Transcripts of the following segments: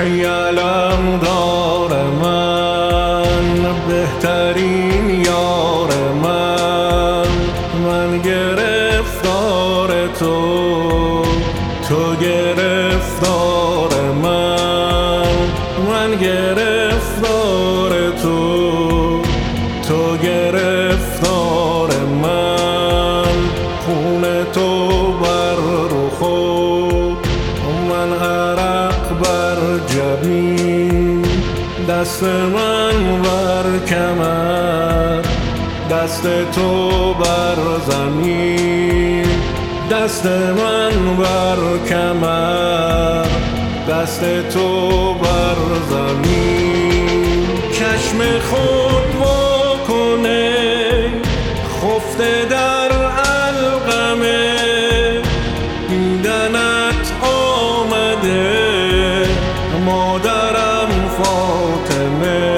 ای علمدار من، بهترین یار من گرفتار تو گرفتار من گرفتار تو گرفتار من. خون تو بر رخ من عرق بر جبین، دست من بر کمر، دست تو بر زمین، دست من بر کمر، دست تو بر زمین. چشم خود وا کنه خفته در علقمه، دیدنت آمده مادرم فاطمه،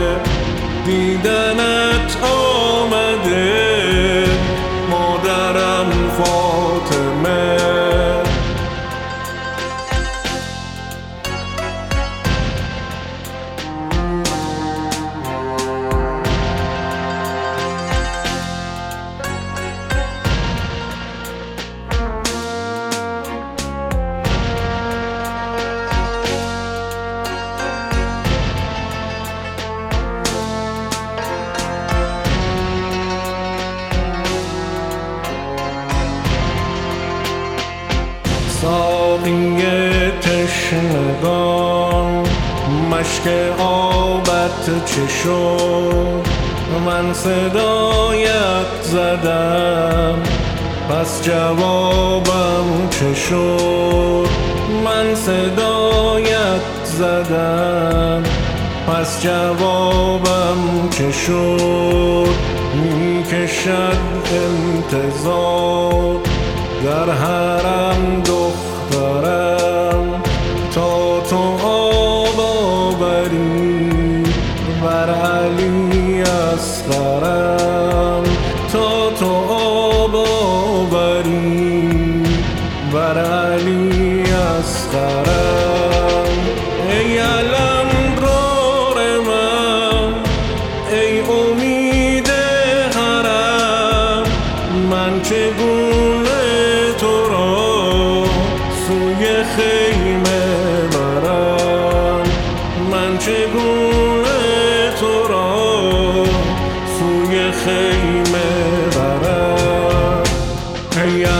دیدنت آمده مادرم فاطمه. ساقی تشنگان مشک آبت چه شد؟ من صدایت زدم پس جوابم چه شد؟ من صدایت زدم پس جوابم چه شد؟ میکشد انتظار در حرم دخترم تا تو آب آوری بر علی اصغرم، تا تو آب آوری بر علی اصغرم. ای علمدار من، ای امید حرم، من چگونه تو را سوی خیمه برم، من چگونه تو را سوی خیمه برم. ای